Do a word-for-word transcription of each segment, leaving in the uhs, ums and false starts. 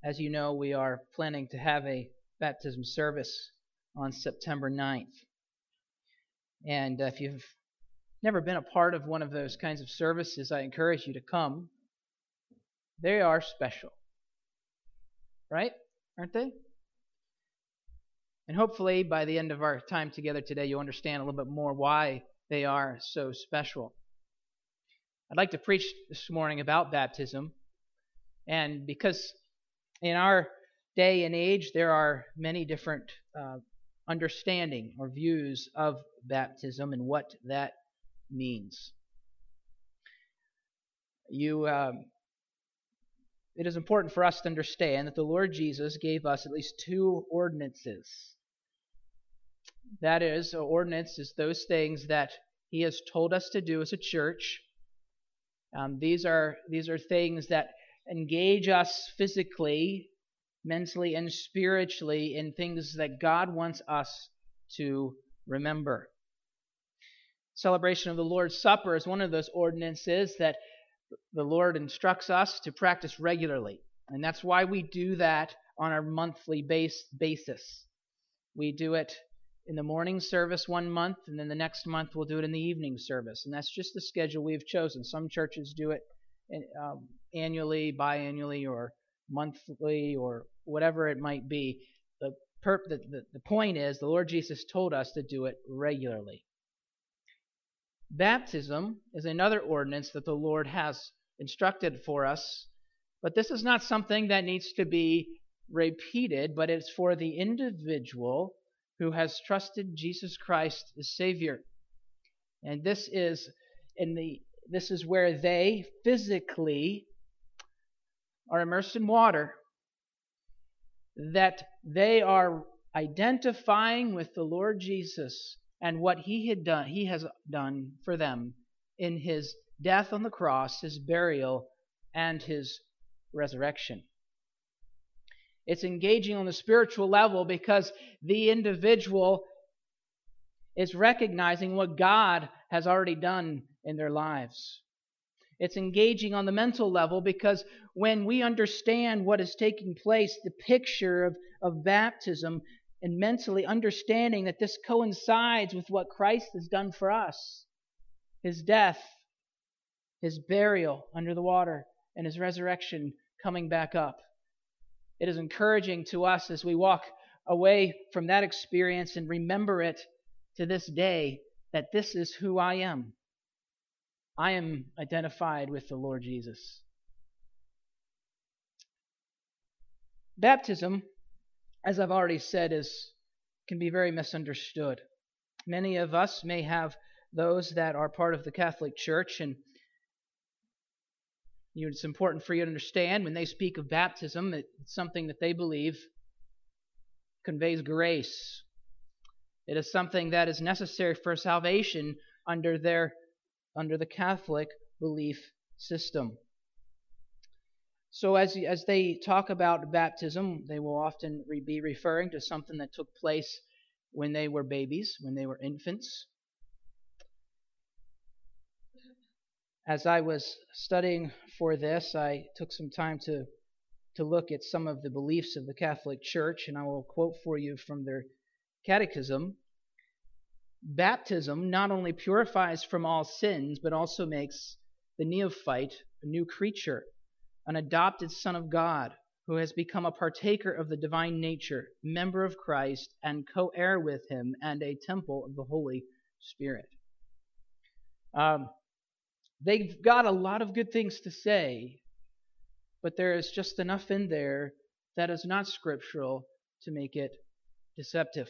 As you know, we are planning to have a baptism service on September ninth. And if you've never been a part of one of those kinds of services, I encourage you to come. They are special. Right? Aren't they? And hopefully by the end of our time together today, you'll understand a little bit more why they are so special. I'd like to preach this morning about baptism. And because in our day and age, there are many different uh, understanding or views of baptism and what that means. You, um, it is important for us to understand that the Lord Jesus gave us at least two ordinances. That is, an ordinance is those things that He has told us to do as a church. Um, these are these are things that engage us physically, mentally, and spiritually in things that God wants us to remember. Celebration of the Lord's Supper is one of those ordinances that the Lord instructs us to practice regularly. And that's why we do that on a monthly base, basis. We do it in the morning service one month, and then the next month we'll do it in the evening service. And that's just the schedule we've chosen. Some churches do it um, annually, biannually, or monthly, or whatever it might be. The, perp, the, the, the point is, the Lord Jesus told us to do it regularly. Baptism is another ordinance that the Lord has instructed for us, but this is not something that needs to be repeated, but it's for the individual who has trusted Jesus Christ as Savior. And this is in the this is where they physically are immersed in water, that they are identifying with the Lord Jesus and what He had done, He has done for them in His death on the cross, His burial, and His resurrection. It's engaging on the spiritual level because the individual is recognizing what God has already done in their lives. It's engaging on the mental level because when we understand what is taking place, the picture of, of baptism, and mentally understanding that this coincides with what Christ has done for us, His death, His burial under the water, and His resurrection coming back up. It is encouraging to us as we walk away from that experience and remember it to this day that this is who I am. I am identified with the Lord Jesus. Baptism, as I've already said, is can be very misunderstood. Many of us may have those that are part of the Catholic Church, and it's important for you to understand when they speak of baptism, it's something that they believe conveys grace. It is something that is necessary for salvation under their under the Catholic belief system. So as, as they talk about baptism, they will often be referring to something that took place when they were babies, when they were infants. As I was studying for this, I took some time to, to look at some of the beliefs of the Catholic Church, and I will quote for you from their catechism. Baptism not only purifies from all sins, but also makes the neophyte a new creature, an adopted son of God, who has become a partaker of the divine nature, member of Christ, and co-heir with Him, and a temple of the Holy Spirit. Um, they've got a lot of good things to say, but there is just enough in there that is not scriptural to make it deceptive.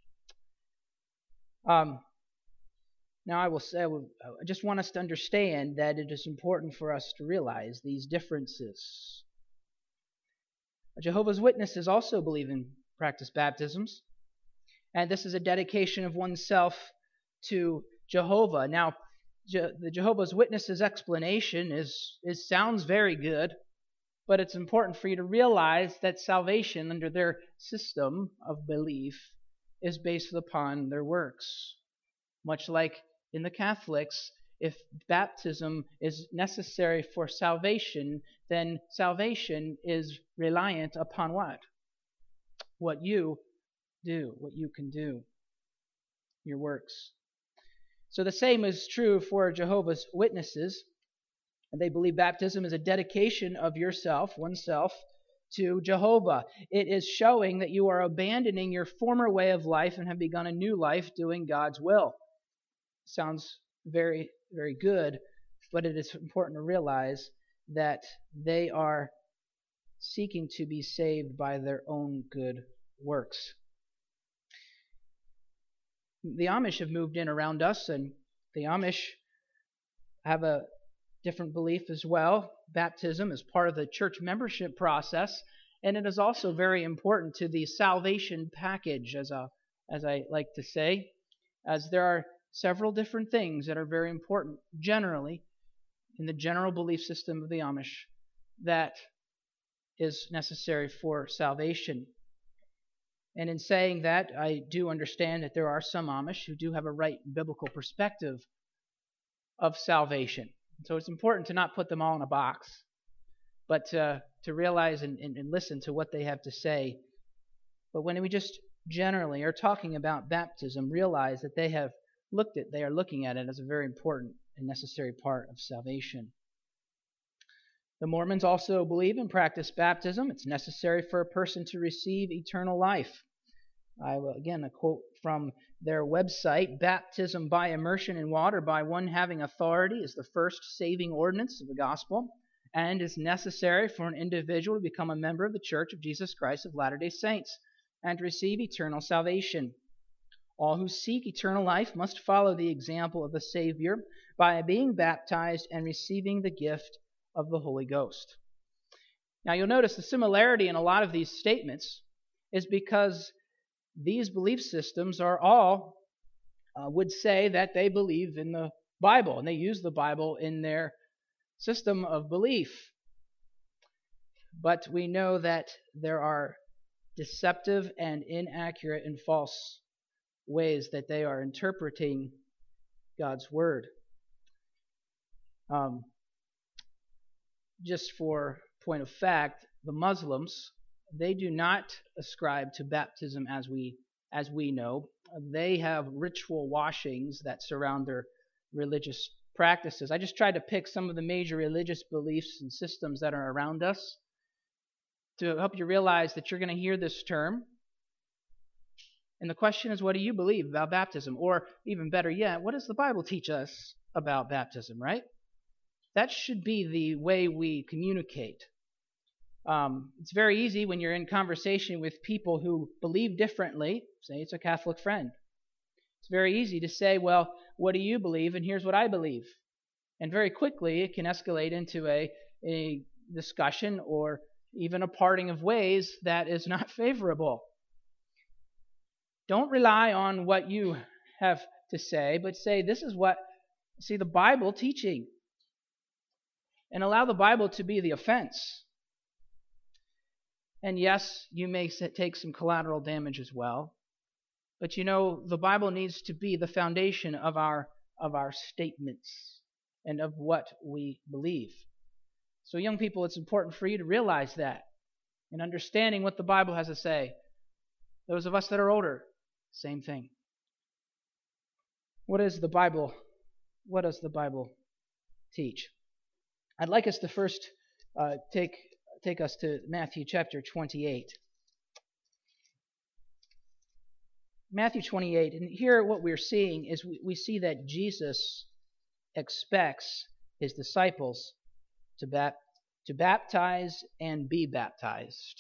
Um, now, I will say, I, will, I just want us to understand that it is important for us to realize these differences. Jehovah's Witnesses also believe in practice baptisms, and this is a dedication of oneself to Jehovah. Now, Je- the Jehovah's Witnesses explanation is, is sounds very good, but it's important for you to realize that salvation under their system of belief is based upon their works. Much like in the Catholics, if baptism is necessary for salvation, then salvation is reliant upon what? What you do, what you can do, your works. So the same is true for Jehovah's Witnesses. They believe baptism is a dedication of yourself, oneself, to Jehovah. It is showing that you are abandoning your former way of life and have begun a new life doing God's will. Sounds very, very good, but it is important to realize that they are seeking to be saved by their own good works. The Amish have moved in around us, and the Amish have a different belief as well. Baptism is part of the church membership process, and it is also very important to the salvation package, as a, as I like to say, as there are several different things that are very important generally in the general belief system of the Amish that is necessary for salvation. And in saying that, I do understand that there are some Amish who do have a right biblical perspective of salvation. So it's important to not put them all in a box, but uh, to realize and, and, and listen to what they have to say. But when we just generally are talking about baptism, realize that they have looked at, they are looking at it as a very important and necessary part of salvation. The Mormons also believe and practice baptism. It's necessary for a person to receive eternal life. I will, again, a quote from their website: "Baptism by immersion in water by one having authority is the first saving ordinance of the gospel and is necessary for an individual to become a member of the Church of Jesus Christ of Latter-day Saints and to receive eternal salvation. All who seek eternal life must follow the example of the Savior by being baptized and receiving the gift of the Holy Ghost." Now you'll notice the similarity in a lot of these statements is because these belief systems are all, uh, would say that they believe in the Bible, and they use the Bible in their system of belief. But we know that there are deceptive and inaccurate and false ways that they are interpreting God's Word. Um, just for point of fact, the Muslims, they do not ascribe to baptism as we as we know. They have ritual washings that surround their religious practices. I just tried to pick some of the major religious beliefs and systems that are around us to help you realize that you're going to hear this term. And the question is, what do you believe about baptism? Or even better yet, what does the Bible teach us about baptism, right? That should be the way we communicate. Um, it's very easy when you're in conversation with people who believe differently. Say it's a Catholic friend. It's very easy to say, well, what do you believe? And here's what I believe. And very quickly it can escalate into a, a discussion or even a parting of ways that is not favorable. Don't rely on what you have to say, but say, this is what, see the Bible teaching. And allow the Bible to be the offense. And yes, you may take some collateral damage as well. But you know, the Bible needs to be the foundation of our of our statements and of what we believe. So young people, it's important for you to realize that and understanding what the Bible has to say. Those of us that are older, same thing. What is the Bible? What does the Bible teach? I'd like us to first uh, take take us to Matthew chapter twenty-eight. Matthew twenty-eight, and here what we're seeing is we, we see that Jesus expects his disciples to, bap, to baptize and be baptized.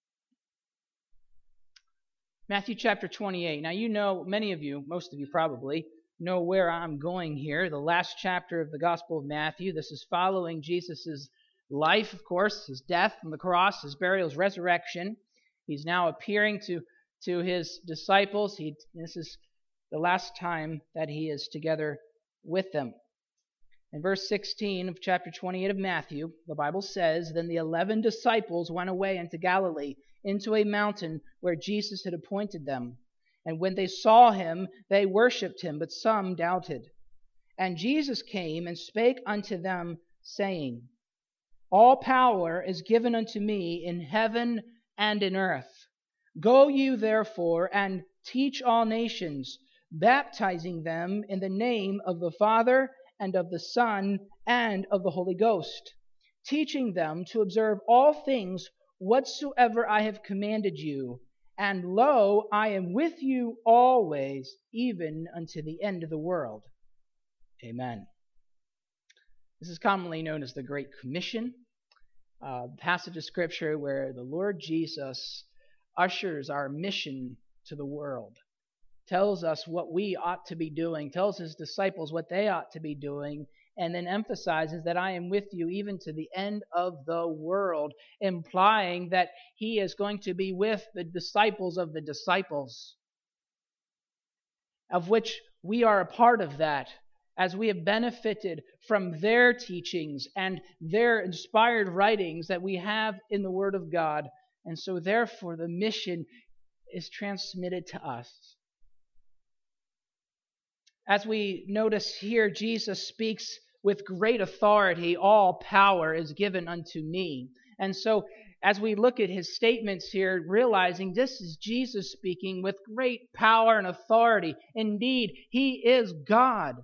Matthew chapter twenty-eight. Now you know, many of you, most of you probably, know where I'm going here. The last chapter of the Gospel of Matthew. This is following Jesus' life, of course, his death on the cross, his burial, his resurrection. He's now appearing to to his disciples. He, this is the last time that he is together with them. In verse sixteen of chapter twenty-eight of Matthew, the Bible says, "Then the eleven disciples went away into Galilee, into a mountain where Jesus had appointed them. And when they saw him, they worshipped him, but some doubted. And Jesus came and spake unto them, saying, All power is given unto me in heaven and in earth. Go you therefore and teach all nations, baptizing them in the name of the Father and of the Son and of the Holy Ghost, teaching them to observe all things whatsoever I have commanded you. And lo, I am with you always, even unto the end of the world. Amen. This is commonly known as the Great Commission, a passage of Scripture where the Lord Jesus ushers our mission to the world, tells us what we ought to be doing, tells his disciples what they ought to be doing, and then emphasizes that I am with you even to the end of the world, implying that he is going to be with the disciples of the disciples, of which we are a part of that, as we have benefited from their teachings and their inspired writings that we have in the Word of God. And so therefore the mission is transmitted to us. As we notice here, Jesus speaks with great authority, all power is given unto me. And so as we look at his statements here, realizing this is Jesus speaking with great power and authority. Indeed, he is God.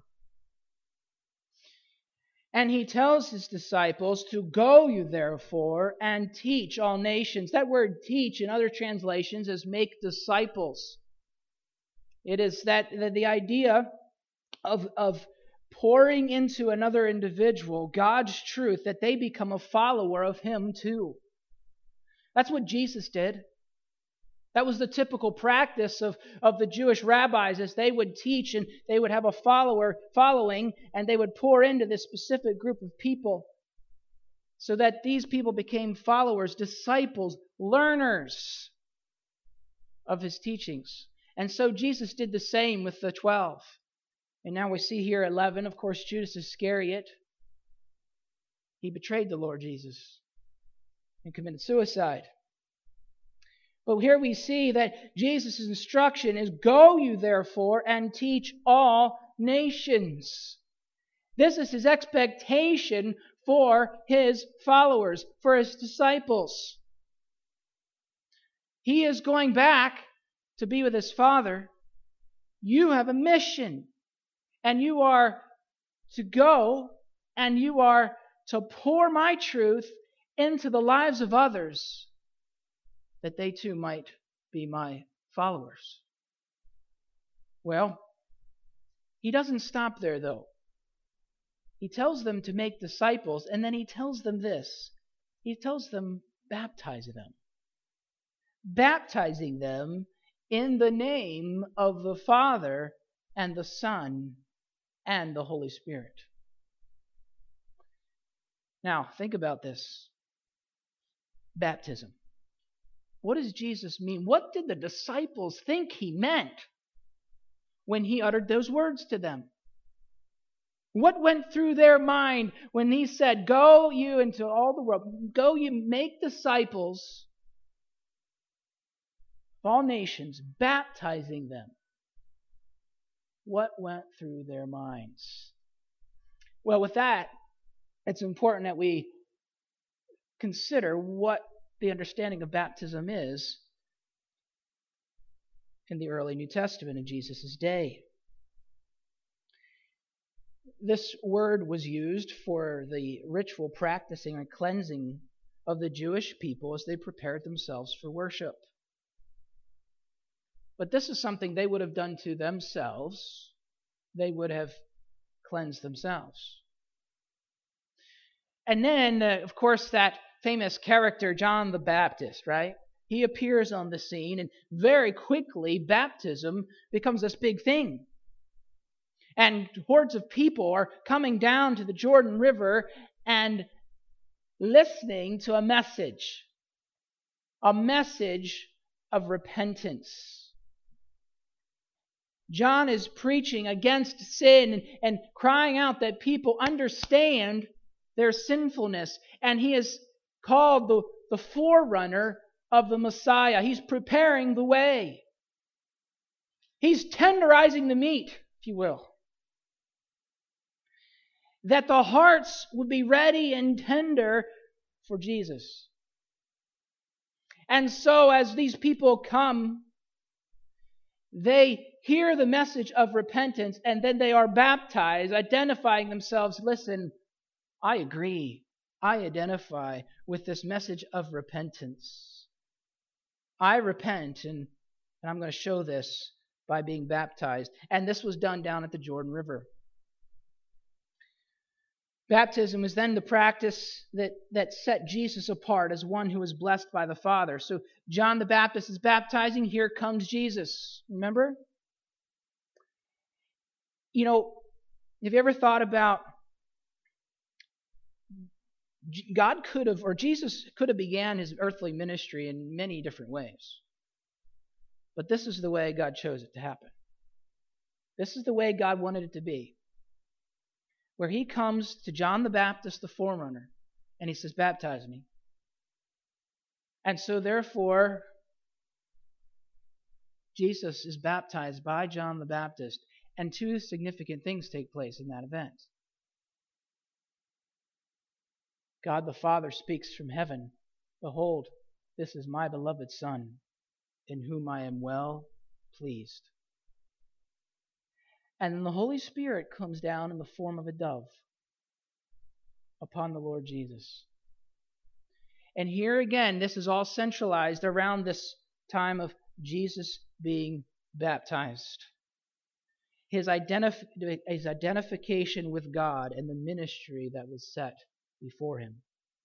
And he tells his disciples to go you therefore and teach all nations. That word teach in other translations is make disciples. It is that the idea of, of pouring into another individual God's truth, that they become a follower of him too. That's what Jesus did. That was the typical practice of, of the Jewish rabbis, as they would teach and they would have a follower following, and they would pour into this specific group of people so that these people became followers, disciples, learners of his teachings. And so Jesus did the same with the twelve. And now we see here eleven, of course, Judas Iscariot. He betrayed the Lord Jesus and committed suicide. But here we see that Jesus' instruction is, go you therefore and teach all nations. This is his expectation for his followers, for his disciples. He is going back to be with his Father. You have a mission, and you are to go, and you are to pour my truth into the lives of others, that they too might be my followers. Well, he doesn't stop there, though. He tells them to make disciples, and then he tells them this. He tells them, baptize them. Baptizing them in the name of the Father and the Son and the Holy Spirit. Now, think about this. Baptism. What does Jesus mean? What did the disciples think he meant when he uttered those words to them? What went through their mind when he said, go you into all the world, go you make disciples of all nations, baptizing them? What went through their minds? Well, with that, it's important that we consider what the understanding of baptism is in the early New Testament in Jesus' day. This word was used for the ritual practicing and cleansing of the Jewish people as they prepared themselves for worship. But this is something they would have done to themselves. They would have cleansed themselves. And then, uh, of course, that famous character, John the Baptist, right? He appears on the scene, and very quickly, baptism becomes this big thing. And hordes of people are coming down to the Jordan River and listening to a message. A message of repentance. John is preaching against sin and, and crying out that people understand their sinfulness. And he is called the, the forerunner of the Messiah. He's preparing the way. He's tenderizing the meat, if you will. that the hearts would be ready and tender for Jesus. And so as these people come, they hear the message of repentance, and then they are baptized, identifying themselves. Listen, I agree. I identify with this message of repentance. I repent, and, and I'm going to show this by being baptized. And this was done down at the Jordan River. Baptism was then the practice that, that set Jesus apart as one who was blessed by the Father. So John the Baptist is baptizing. Here comes Jesus. Remember? You know, have you ever thought about God could have, or Jesus could have began his earthly ministry in many different ways. But this is the way God chose it to happen. This is the way God wanted it to be. Where he comes to John the Baptist, the forerunner, and he says, baptize me. And so therefore, Jesus is baptized by John the Baptist, and two significant things take place in that event. God the Father speaks from heaven, behold, this is my beloved Son, in whom I am well pleased. And then the Holy Spirit comes down in the form of a dove upon the Lord Jesus. And here again, this is all centralized around this time of Jesus being baptized. His, identif- his identification with God and the ministry that was set before him.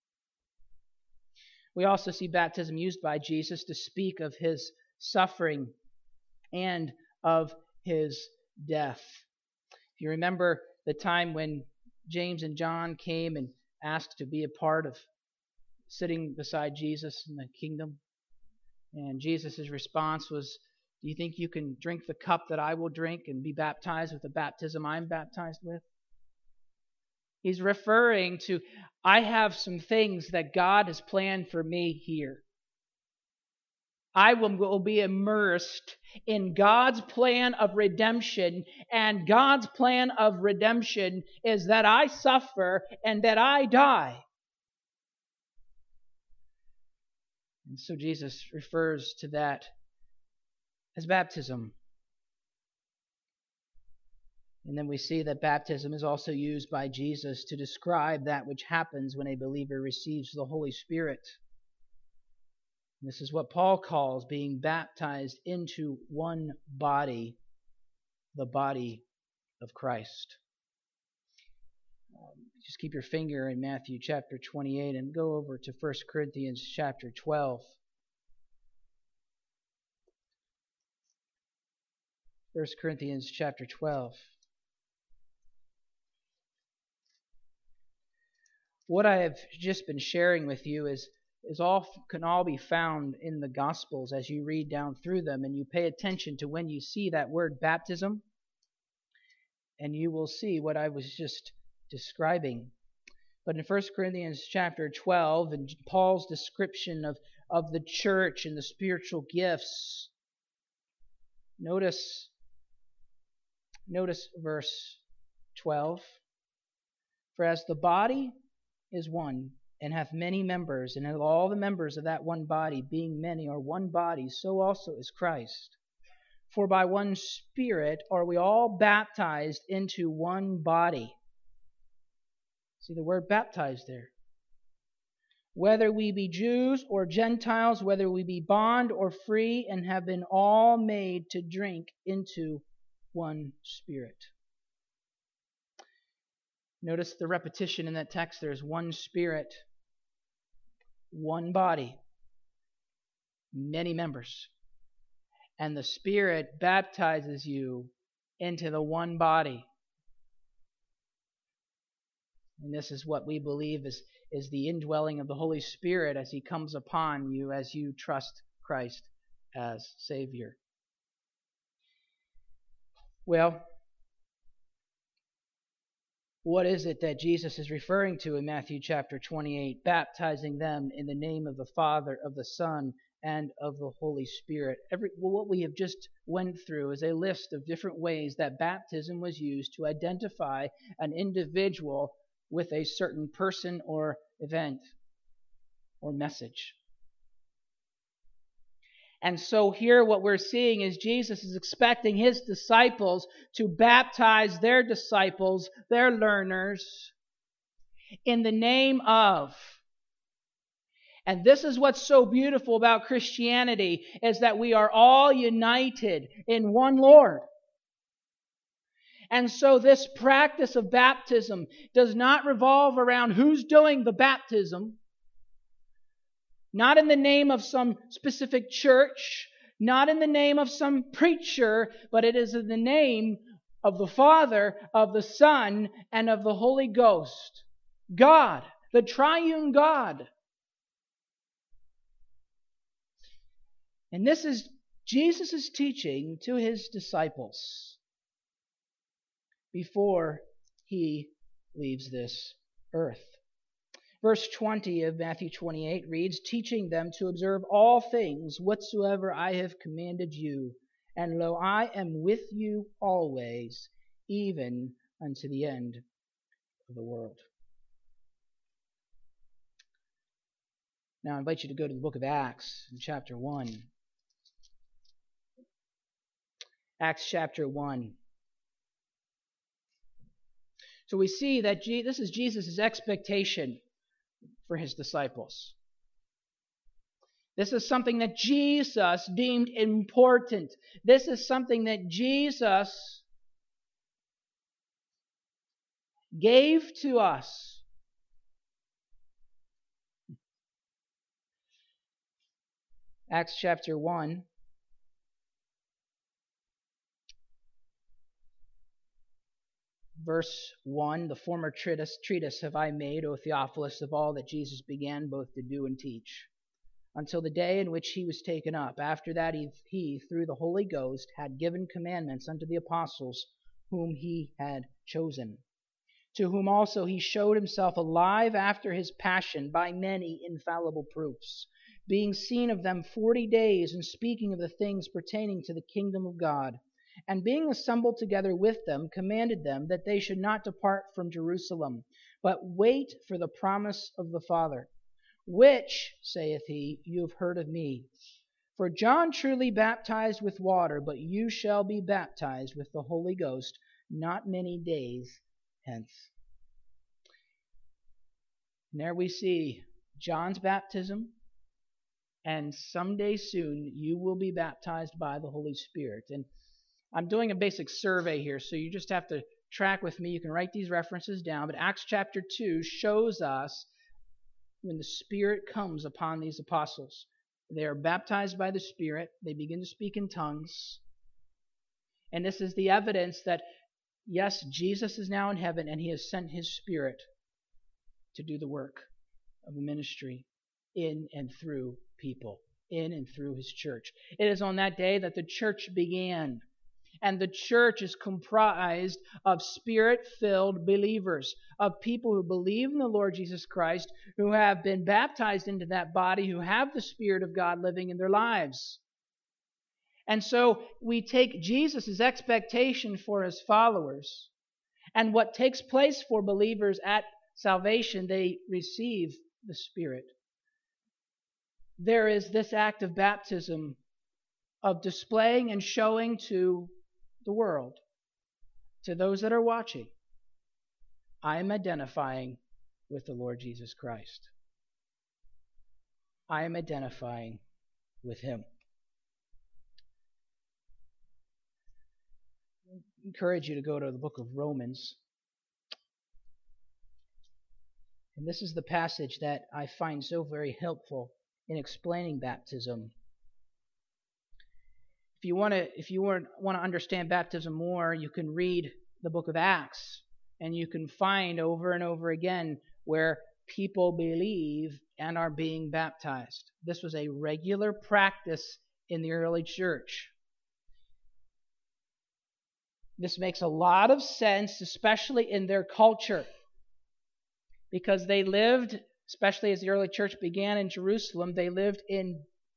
We also see baptism used by Jesus to speak of his suffering and of his death. If you remember the time when James and John came and asked to be a part of sitting beside Jesus in the kingdom, and Jesus' response was, do you think you can drink the cup that I will drink and be baptized with the baptism I'm baptized with? He's referring to, I have some things that God has planned for me here. I will, will be immersed in God's plan of redemption, and God's plan of redemption is that I suffer and that I die. And so Jesus refers to that as baptism. And then we see that baptism is also used by Jesus to describe that which happens when a believer receives the Holy Spirit. And this is what Paul calls being baptized into one body, the body of Christ. Um, just keep your finger in Matthew chapter twenty-eight and go over to First Corinthians chapter twelve. First Corinthians chapter twelve. What I have just been sharing with you is, is all can all be found in the Gospels as you read down through them, and you pay attention to when you see that word baptism, and you will see what I was just describing. But in First Corinthians chapter twelve, and Paul's description of, of the church and the spiritual gifts, notice, notice verse twelve. For as the body is one, and hath many members, and of all the members of that one body, being many, are one body, so also is Christ. For by one Spirit are we all baptized into one body. See the word baptized there. Whether we be Jews or Gentiles, whether we be bond or free, and have been all made to drink into one Spirit. Notice the repetition in that text. There is one Spirit, one body, many members. And the Spirit baptizes you into the one body. And this is what we believe is, is the indwelling of the Holy Spirit as He comes upon you as you trust Christ as Savior. Well, what is it that Jesus is referring to in Matthew chapter twenty-eight? Baptizing them in the name of the Father, of the Son, and of the Holy Spirit. Every, well, what we have just went through is a list of different ways that baptism was used to identify an individual with a certain person or event or message. And so here what we're seeing is Jesus is expecting his disciples to baptize their disciples, their learners, in the name of. And this is what's so beautiful about Christianity, is that we are all united in one Lord. And so this practice of baptism does not revolve around who's doing the baptism, not in the name of some specific church, not in the name of some preacher, but it is in the name of the Father, of the Son, and of the Holy Ghost. God, the triune God. And this is Jesus' teaching to his disciples before he leaves this earth. Verse twenty of Matthew twenty-eight reads, teaching them to observe all things whatsoever I have commanded you. And lo, I am with you always, even unto the end of the world. Now I invite you to go to the book of Acts in chapter one. Acts chapter one. So we see that Je- this is Jesus' expectation for his disciples. This is something that Jesus deemed important. This is something that Jesus gave to us. Acts chapter one. Verse one, the former treatise, treatise have I made, O Theophilus, of all that Jesus began both to do and teach, until the day in which he was taken up. After that he, he, through the Holy Ghost, had given commandments unto the apostles whom he had chosen, to whom also he showed himself alive after his passion by many infallible proofs, being seen of them forty days, and speaking of the things pertaining to the kingdom of God. And being assembled together with them, commanded them that they should not depart from Jerusalem, but wait for the promise of the Father, which, saith he, you have heard of me. For John truly baptized with water, but you shall be baptized with the Holy Ghost not many days hence. And there we see John's baptism, and someday soon you will be baptized by the Holy Spirit. And I'm doing a basic survey here, so you just have to track with me. You can write these references down. But Acts chapter two shows us when the Spirit comes upon these apostles. They are baptized by the Spirit. They begin to speak in tongues. And this is the evidence that, yes, Jesus is now in heaven, and he has sent his Spirit to do the work of the ministry in and through people, in and through his church. It is on that day that the church began. And the church is comprised of Spirit-filled believers, of people who believe in the Lord Jesus Christ, who have been baptized into that body, who have the Spirit of God living in their lives. And so we take Jesus' expectation for his followers, and what takes place for believers at salvation, they receive the Spirit. There is this act of baptism of displaying and showing to the world, to those that are watching, I am identifying with the Lord Jesus Christ. I am identifying with him. I encourage you to go to the book of Romans. And this is the passage that I find so very helpful in explaining baptism. If you want to, if you want to understand baptism more, you can read the book of Acts, and you can find over and over again where people believe and are being baptized. This was a regular practice in the early church. This makes a lot of sense, especially in their culture, because they lived, especially as the early church began in Jerusalem, they lived in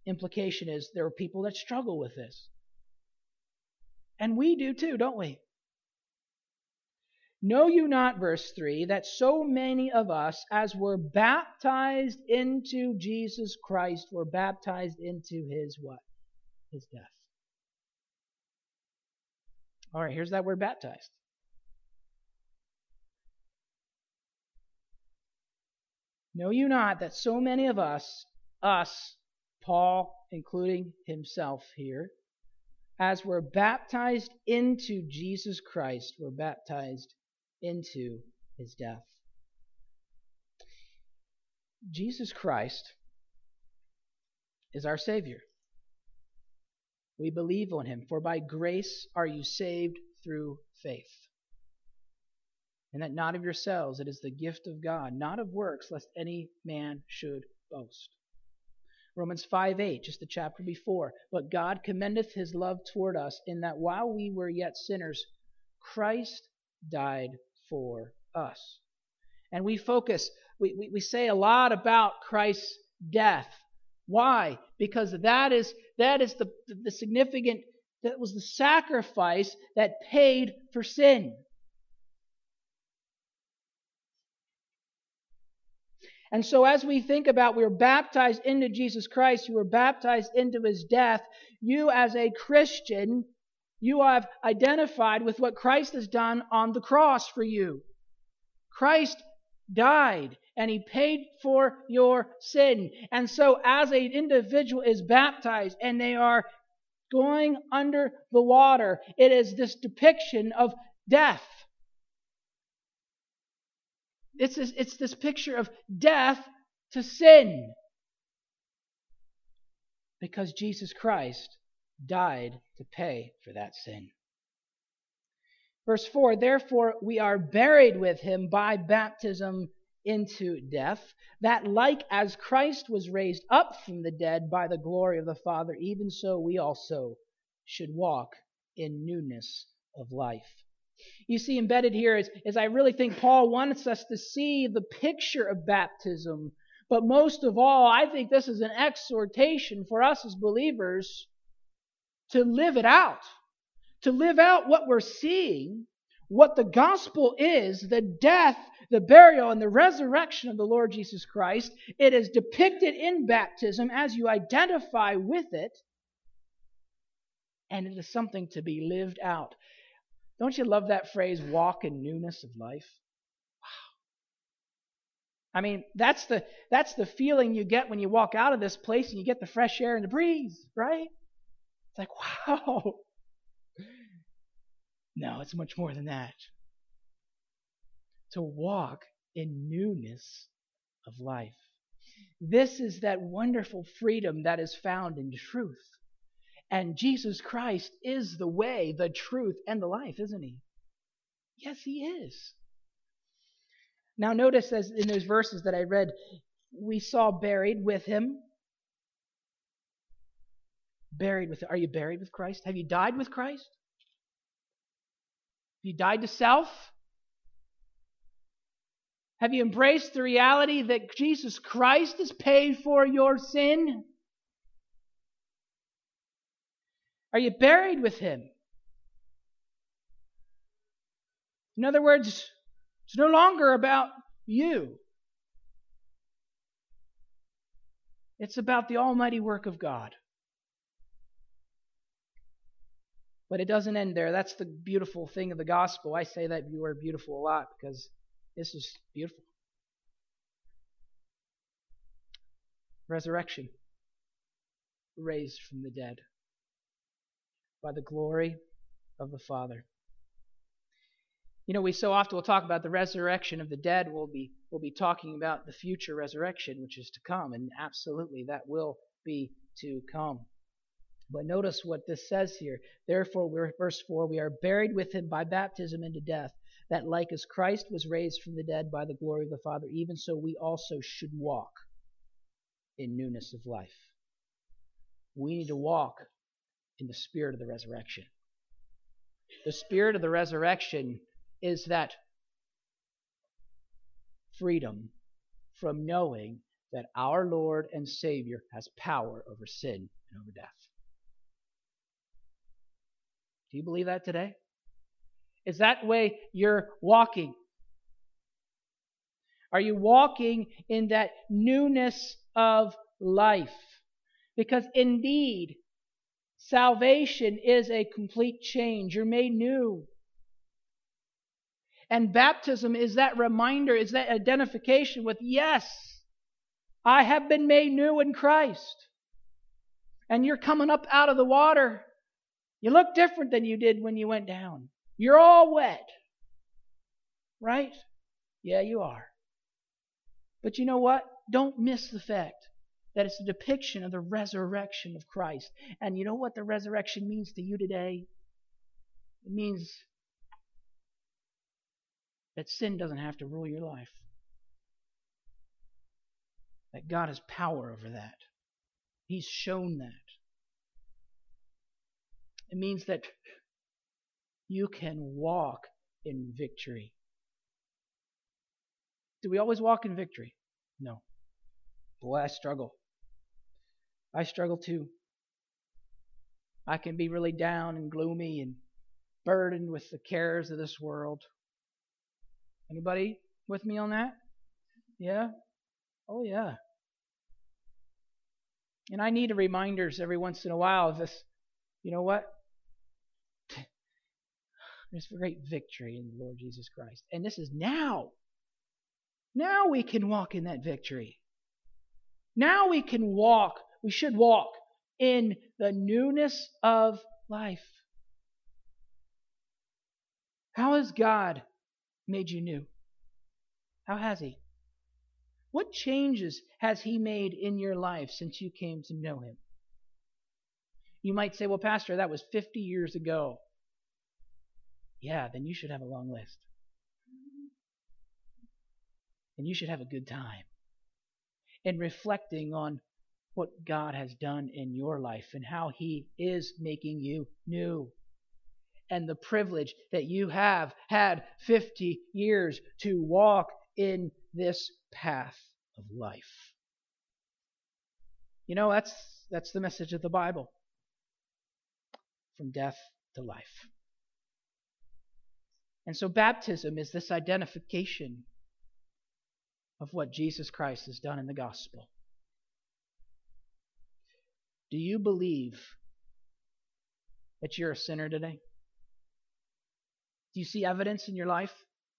implication is there are people that struggle with this. And we do too, don't we? Know you not, verse three, that so many of us as were baptized into Jesus Christ were baptized into his what? His death. All right, here's that word baptized. Know you not that so many of us, us, Paul including himself here, as were baptized into Jesus Christ, were baptized into his death. Jesus Christ is our Savior. We believe on him, for by grace are you saved through faith. And that not of yourselves, it is the gift of God, not of works, lest any man should boast. Romans five eight, just the chapter before. But God commendeth his love toward us, in that while we were yet sinners, Christ died for us. And we focus, we, we, we say a lot about Christ's death. Why? Because that is that is the, the significant, that was the sacrifice that paid for sin. And so as we think about we were baptized into Jesus Christ, you were baptized into his death, you as a Christian, you have identified with what Christ has done on the cross for you. Christ died and he paid for your sin. And so as an individual is baptized and they are going under the water, it is this depiction of death. It's this, it's this picture of death to sin. Because Jesus Christ died to pay for that sin. Verse four, therefore we are buried with him by baptism into death, that like as Christ was raised up from the dead by the glory of the Father, even so we also should walk in newness of life. You see, embedded here is, is I really think Paul wants us to see the picture of baptism. But most of all, I think this is an exhortation for us as believers to live it out. To live out what we're seeing, what the gospel is, the death, the burial, and the resurrection of the Lord Jesus Christ. It is depicted in baptism as you identify with it. And it is something to be lived out. Don't you love that phrase, walk in newness of life? Wow. I mean, that's the that's the feeling you get when you walk out of this place and you get the fresh air and the breeze, right? It's like, wow. No, it's much more than that. To walk in newness of life. This is that wonderful freedom that is found in truth. And Jesus Christ is the way, the truth, and the life, isn't he? Yes, he is. Now notice as in those verses that I read, we saw buried with him. Buried with him. Are you buried with Christ? Have you died with Christ? Have you died to self? Have you embraced the reality that Jesus Christ has paid for your sin? Are you buried with him? In other words, it's no longer about you. It's about the almighty work of God. But it doesn't end there. That's the beautiful thing of the gospel. I say that word beautiful a lot because this is beautiful. Resurrection. Raised from the dead. By the glory of the Father. You know, we so often will talk about the resurrection of the dead. We'll be, we'll be talking about the future resurrection, which is to come. And absolutely, that will be to come. But notice what this says here. Therefore, we're, verse four, we are buried with him by baptism into death, that like as Christ was raised from the dead by the glory of the Father, even so we also should walk in newness of life. We need to walk in the spirit of the resurrection. The spirit of the resurrection is that freedom from knowing that our Lord and Savior has power over sin and over death. Do you believe that today? Is that the way you're walking? Are you walking in that newness of life? Because indeed, salvation is a complete change. You're made new. And baptism is that reminder, is that identification with, yes, I have been made new in Christ. And you're coming up out of the water. You look different than you did when you went down. You're all wet. Right? Yeah, you are. But you know what? Don't miss the fact that it's a depiction of the resurrection of Christ. And you know what the resurrection means to you today? It means that sin doesn't have to rule your life. That God has power over that. He's shown that. It means that you can walk in victory. Do we always walk in victory? No. Boy, I struggle. I struggle too. I can be really down and gloomy and burdened with the cares of this world. Anybody with me on that? Yeah? Oh, yeah. And I need reminders every once in a while of this. You know what? There's great victory in the Lord Jesus Christ. And this is now. Now we can walk in that victory. Now we can walk, we should walk in the newness of life. How has God made you new? How has He? What changes has He made in your life since you came to know Him? You might say, well, Pastor, that was fifty years ago. Yeah, then you should have a long list. And you should have a good time in reflecting on what God has done in your life and how He is making you new. And the privilege that you have had fifty years to walk in this path of life. You know, that's that's the message of the Bible. From death to life. And so baptism is this identification of what Jesus Christ has done in the gospel. Do you believe that you're a sinner today? Do you see evidence in your life?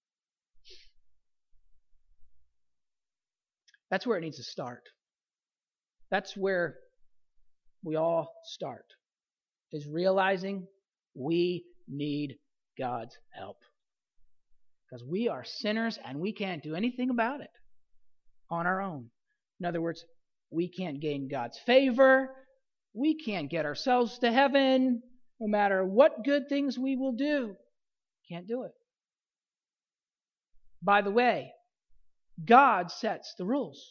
That's where it needs to start. That's where we all start, is realizing we need God's help. Because we are sinners and we can't do anything about it on our own. In other words, we can't gain God's favor. We can't get ourselves to heaven, no matter what good things we will do. Can't do it. By the way, God sets the rules.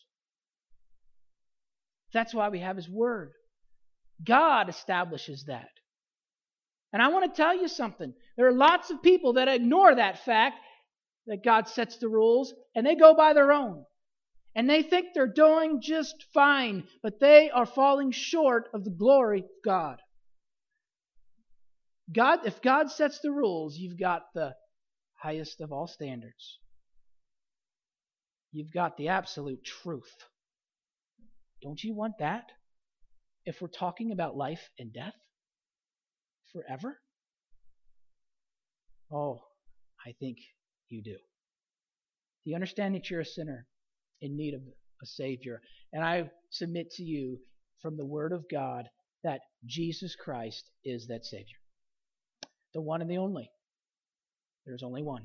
That's why we have His Word. God establishes that. And I want to tell you something. There are lots of people that ignore that fact that God sets the rules, and they go by their own. And they think they're doing just fine, but they are falling short of the glory of God. God, if God sets the rules, you've got the highest of all standards. You've got the absolute truth. Don't you want that? If we're talking about life and death? Forever? Oh, I think you do. Do you understand that you're a sinner in need of a Savior? And I submit to you from the Word of God that Jesus Christ is that Savior. The one and the only. There's only one.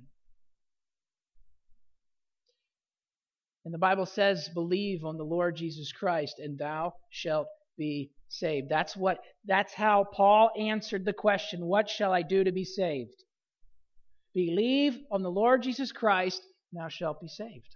And the Bible says, believe on the Lord Jesus Christ and thou shalt be saved. That's what, that's how Paul answered the question, what shall I do to be saved? Believe on the Lord Jesus Christ, and thou shalt be saved.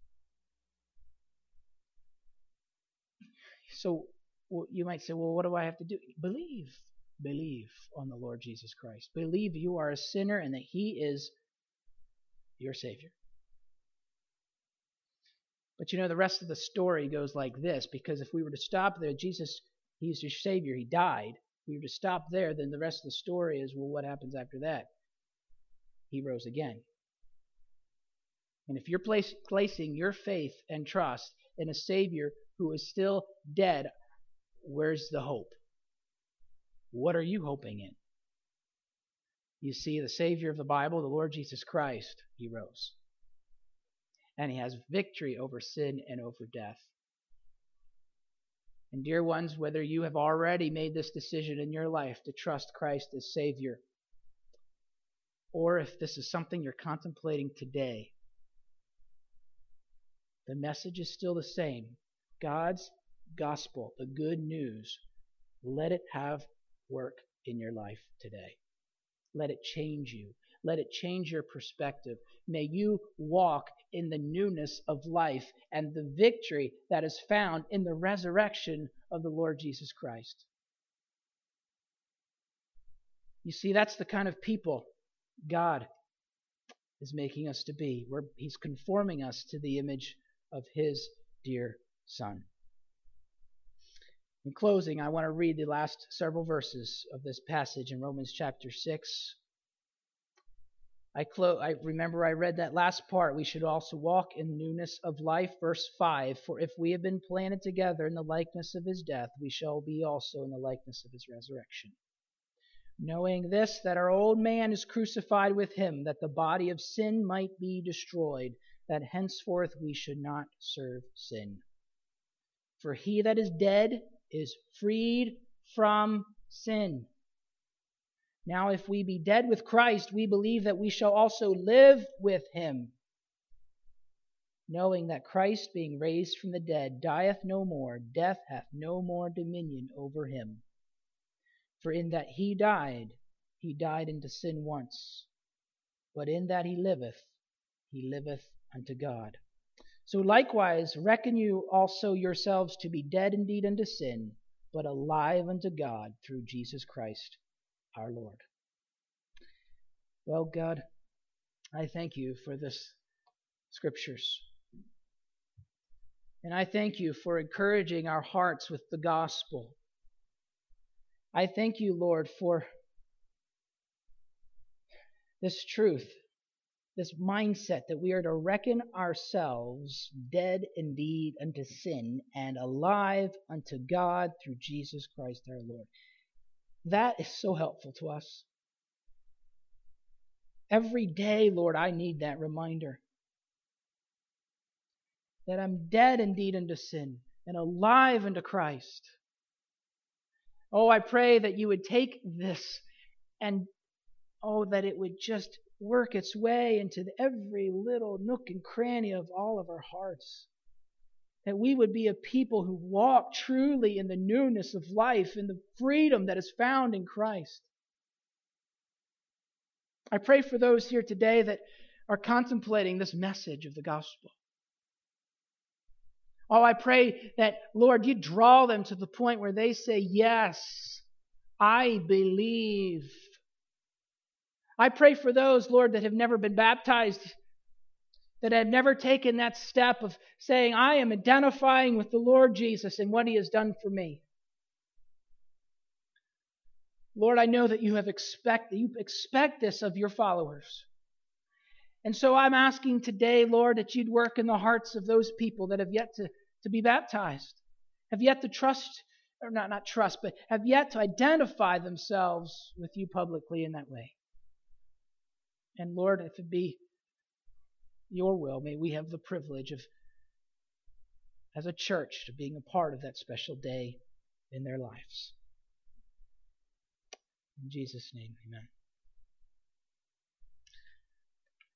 So well, you might say, well, what do I have to do? Believe. Believe on the Lord Jesus Christ. Believe you are a sinner and that He is your Savior. But you know, the rest of the story goes like this, because if we were to stop there, Jesus, he's your Savior, he died. If we were to stop there, then the rest of the story is, well, what happens after that? He rose again. And if you're place, placing your faith and trust in a Savior who is still dead, where's the hope? What are you hoping in? You see, the Savior of the Bible, the Lord Jesus Christ, he rose. And he has victory over sin and over death. And dear ones, whether you have already made this decision in your life to trust Christ as Savior, or if this is something you're contemplating today, the message is still the same. God's gospel, the good news, let it have work in your life today. Let it change you. Let it change your perspective. May you walk in the newness of life and the victory that is found in the resurrection of the Lord Jesus Christ. You see, that's the kind of people God is making us to be. We're, he's conforming us to the image of His dear Son. In closing, I want to read the last several verses of this passage in Romans chapter six. I, clo- I remember I read that last part. We should also walk in newness of life. Verse five, for if we have been planted together in the likeness of His death, we shall be also in the likeness of His resurrection. Knowing this, that our old man is crucified with Him, that the body of sin might be destroyed, that henceforth we should not serve sin. For he that is dead is freed from sin. Now if we be dead with Christ, we believe that we shall also live with Him, knowing that Christ, being raised from the dead, dieth no more, death hath no more dominion over Him. For in that He died, He died unto sin once, but in that He liveth, He liveth unto God. So likewise reckon you also yourselves to be dead indeed unto sin, but alive unto God through Jesus Christ our Lord. Well, God, I thank You for this scriptures. And I thank You for encouraging our hearts with the gospel. I thank You, Lord, for this truth, this mindset that we are to reckon ourselves dead indeed unto sin and alive unto God through Jesus Christ our Lord. That is so helpful to us. Every day, Lord, I need that reminder that I'm dead indeed unto sin and alive unto Christ. Oh, I pray that You would take this and, oh, that it would just work its way into every little nook and cranny of all of our hearts. That we would be a people who walk truly in the newness of life, in the freedom that is found in Christ. I pray for those here today that are contemplating this message of the gospel. Oh, I pray that, Lord, You draw them to the point where they say, yes, I believe. I pray for those, Lord, that have never been baptized, that have never taken that step of saying, I am identifying with the Lord Jesus and what He has done for me. Lord, I know that You have expect that You expect this of Your followers. And so I'm asking today, Lord, that You'd work in the hearts of those people that have yet to, to be baptized, have yet to trust, or not, not trust, but have yet to identify themselves with You publicly in that way. And Lord, if it be Your will, may we have the privilege of, as a church, to being a part of that special day in their lives. In Jesus' name, amen.